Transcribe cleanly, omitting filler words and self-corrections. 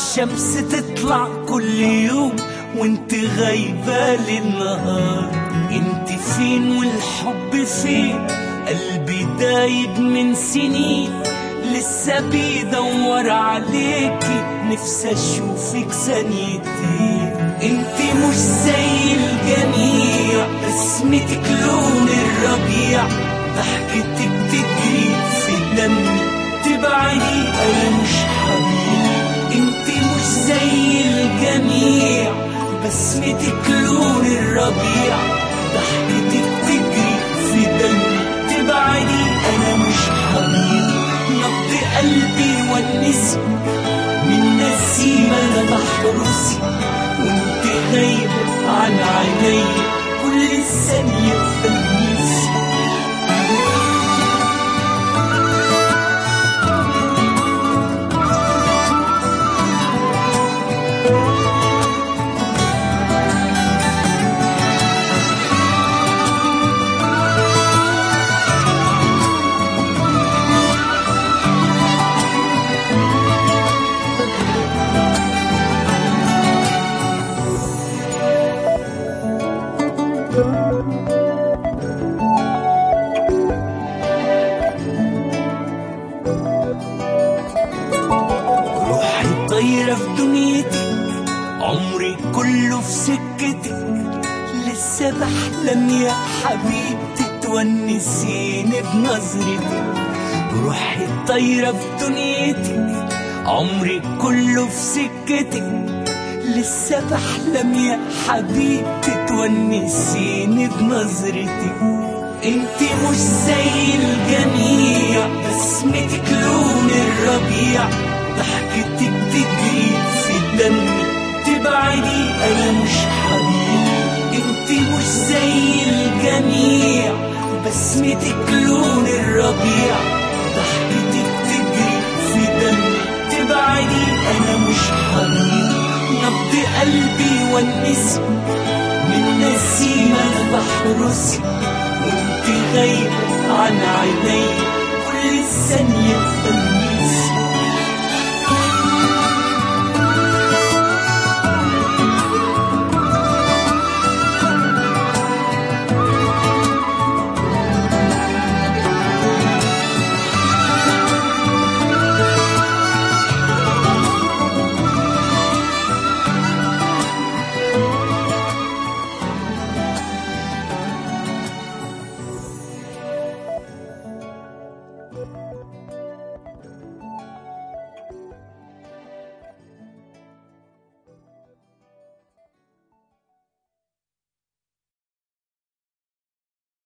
الشمس تطلع كل يوم وانت غايبة للنهار. انت فين والحب فين؟ قلبي دايب من سنين لسه بيدور عليكي، نفسي اشوفك ثانيتين. انت مش زي الجميع، بسمتك لون الربيع، ضحكتك تجري في دمي، تبعدي انا مش حبيب. انت مش زي الجميع، بسمتك لون الربيع، ضحكتك تجري في دمي، تبعدي انا مش حبيب. نبض قلبي والنسم من نسيم انا بحرسي، وانت غايبة عن عيني كل ثانية بتلمسي. روحي طايرة في دنيتك، عمري كله في سكتك، لسه بحلم يا حبيبتي تونسيني بنظرتك. روحي طايرة في دنيتك، عمري كله في سكتك، لسه بحلم يا حبيبتي تونسيني بنظرتك. انت مش زي الجميع، بسمتك لون الربيع، ضحكتك تجري في دمي، تبعدي انا مش حبيب. انت مش زي الجميع، بسمتك لون الربيع، ضحكتك تجري في دمي، تبعدي انا مش حبيب. نبض قلبي والنسم من نسيم انا بحرسي، وانت غايبة عن عيني كل ثانية بتلمسي.